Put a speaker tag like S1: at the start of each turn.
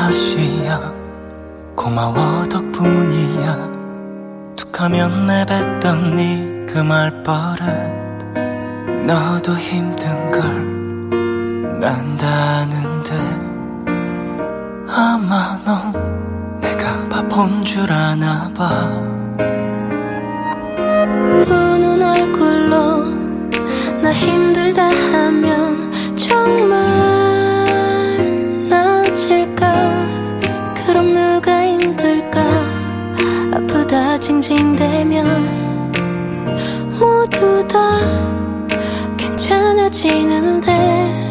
S1: 다시야 고마워 덕분이야 툭하면 내뱉던 네 그 말버릇 너도 힘든 걸 난다는데 아마 넌 내가 바본 줄 아나 봐
S2: 우는 얼굴로 나 힘들다 하면 정말 나아질까 그럼 누가 힘들까 아프다 징징대면 모두 다 괜찮아지는데